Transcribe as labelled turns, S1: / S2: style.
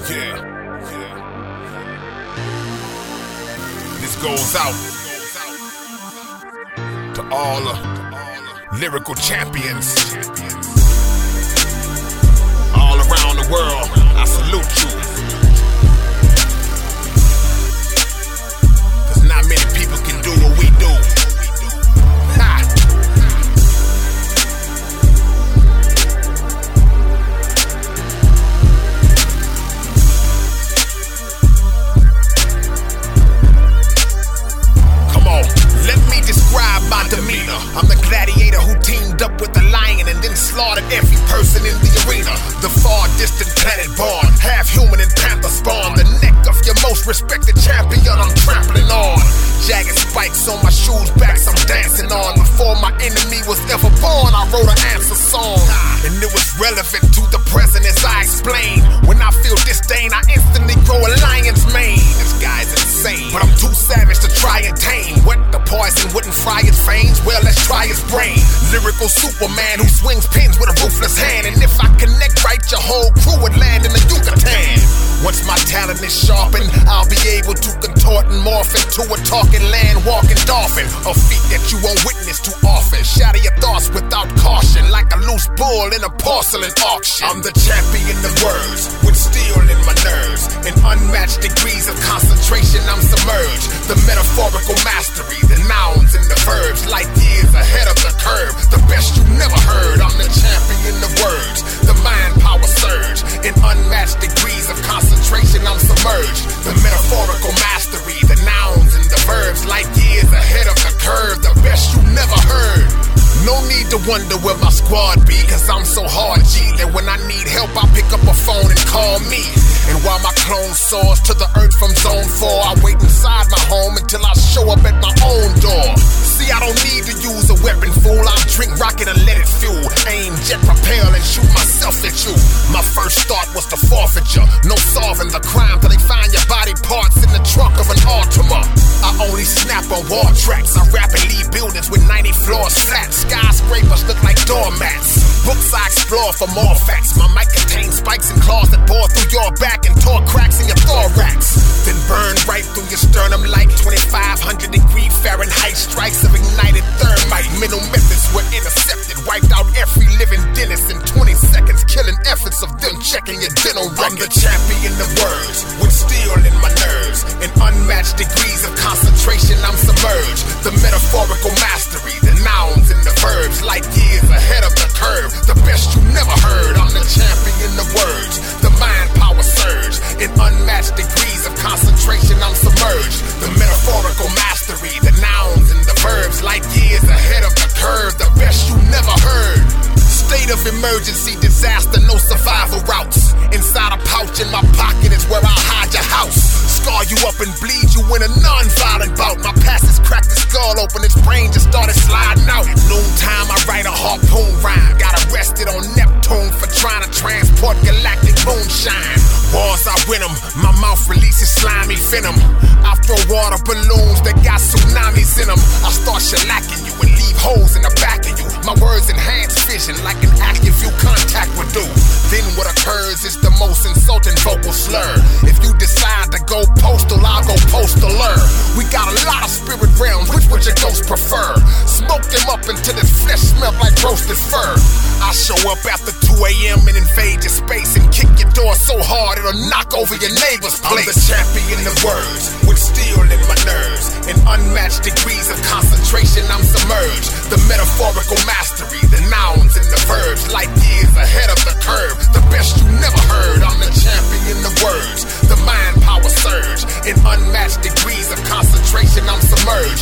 S1: This goes out to all the lyrical champions all around the world. I salute you, 'cause not many people can do what we do. Ha! My demeanor, I'm the gladiator who teamed up with the lion and then slaughtered every person in the arena. The far distant planet born, half human and panther spawn. The neck of your most respected champion I'm trampling on. Jagged spikes on my shoes, backs I'm dancing on. Before my enemy was ever born, I wrote an answer song, and it was relevant to the present as I explain. When I feel disdain, I instantly grow a lion's mane. This guy's insane, but I'm too savage to try and tame. What, the poison wouldn't fry his veins? Well, let's try his brain. Lyrical Superman who swings pins with a ruthless hand, and if I connect right, your whole crew would land in the Yucatan. Once my talent is sharpened, I'll be able to contort and morph into a talking land walking dolphin. A feat that you won't witness too often. Shatter your thoughts without caution, like a loose bull in a porcelain auction. I'm the champion of words, with steel in my nerves. In unmatched degrees of concentration, I'm submerged. The metaphorical mastery, the nouns and the verbs, light years ahead of the curve. The best you never heard. I'm the champion of words, the mind power surge. In unmatched degrees of concentration, I'm submerged. The metaphorical mastery, the nouns and the verbs, light years ahead of the curve. The best you never heard. No need to wonder where my squad be, 'cause I'm so hard G that when I need help I pick up a phone and call me. And while my clone soars to the earth from zone 4, I wait inside my home until I show up at my own door. See, I don't need to use a weapon, fool. I'll drink rocket and let it fuel. Aim, jet propel, and shoot myself at you. My first thought was to forfeit you. No solving the crime till they find your body parts in the trunk of an Altima. I only snap on war tracks. I rapidly buildings with 90 floors flat. Skyscrapers look like doormats. Books I explore for more facts. My mic contains spikes and claws that bore through your back and tore cracks in your thorax. Then burn right through your sternum like 2500 degree Fahrenheit strikes of ignited thermite. Mental methods were intercepted, wiped out every living dentist in 20 seconds, killing efforts of them checking your dental records. I'm the champion of words, with steel in my nerves. In unmatched degrees of concentration, I'm submerged. The metaphorical mastery, the nouns and the verbs, light years ahead of the curve. The best you never heard. I'm the champion of words, the mind power surge. In unmatched degrees of concentration, I'm submerged. The metaphorical mastery, the nouns and the verbs, light years ahead of the curve. The best you never heard. State of emergency, disaster, no survival routes. Inside a pouch in my pocket is where I hide your house. Scar you up and bleed you in a non-violent bout. My passes cracked his skull open, his brain just started sliding out. Noontime, I write a harpoon rhyme. Got arrested on Neptune for trying to transport galactic moonshine. Wars, I win them, my mouth releases slimy venom. I throw water balloons that got tsunamis in them. I start shellacking you and leave holes in the back of you. My words enhance vision like an active view contact would do. Then what occurs is the most insulting vocal slur. If you decide to go postal, I'll go postaler. We got a lot of spirit realms, which would your ghost prefer? Smoke them up until his flesh smell like roasted fur. I show up after 2 a.m. and invade your space and kick your door so hard it'll knock over your neighbor's place. I'm the champion of words, with steel in my nerves. In unmatched degrees of concentration, I'm submerged. The metaphorical mastery, the nouns and the verbs, light years ahead of the curve. The best you never heard. I'm the champion of words, the mind power surge. In unmatched degrees of concentration, I'm submerged.